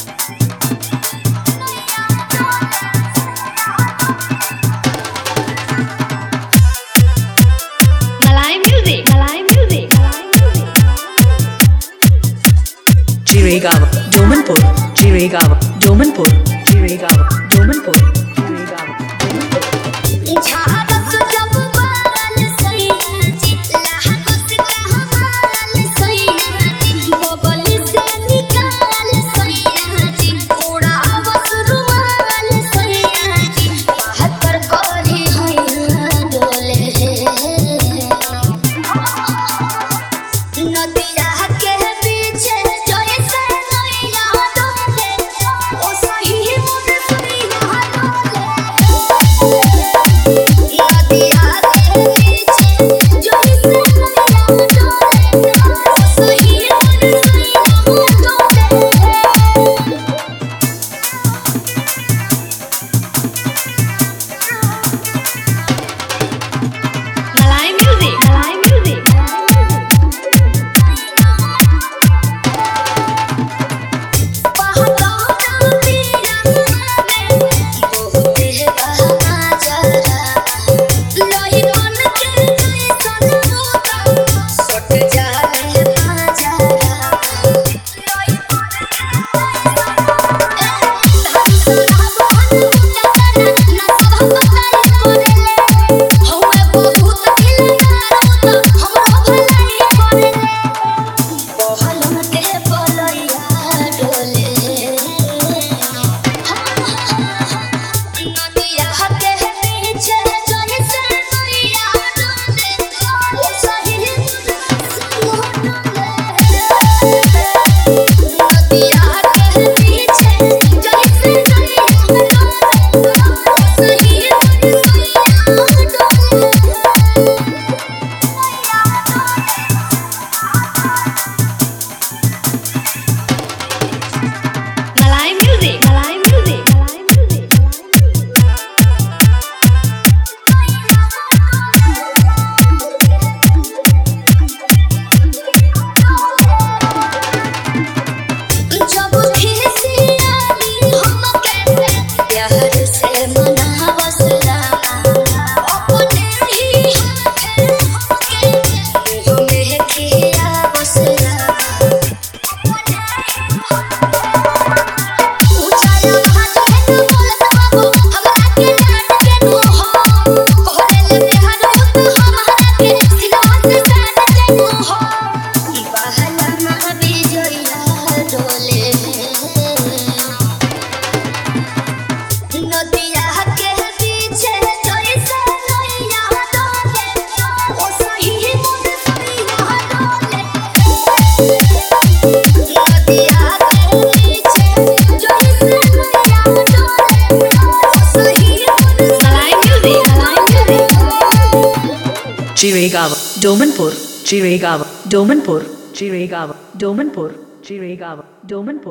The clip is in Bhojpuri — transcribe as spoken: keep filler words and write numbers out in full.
Malay music, Malay music, Malay music. Jiregaon, Domanpur, Jiregaon, Domanpur, Jiregaon, Domanpur, Jiregaon, Domanpur. Malay music, Malay music, Malay music, Malay music, Malay music. जब खिसियानी हम कैसे प्यार से मनावसला अपने ही हाथे हमके मुँह में खिया बसला ऊंचाया हाथ में न बोलत बाबू हमरा के डांट के नो हो कहले प्यार होत हमरा के सिलवा से साथ के नो हो बहला ना बिजोइया डोले नदिया के पीछे जैसे नैया डोले ओ सही मोर सैया डोले नदिया के पीछे जैसे नैया डोले ओ सही मोर Malay music, Malay music. Jiregaon, Domanpur, Jiregaon, Domanpur, Jiregaon, Domanpur, Jiregaon, Domanpur.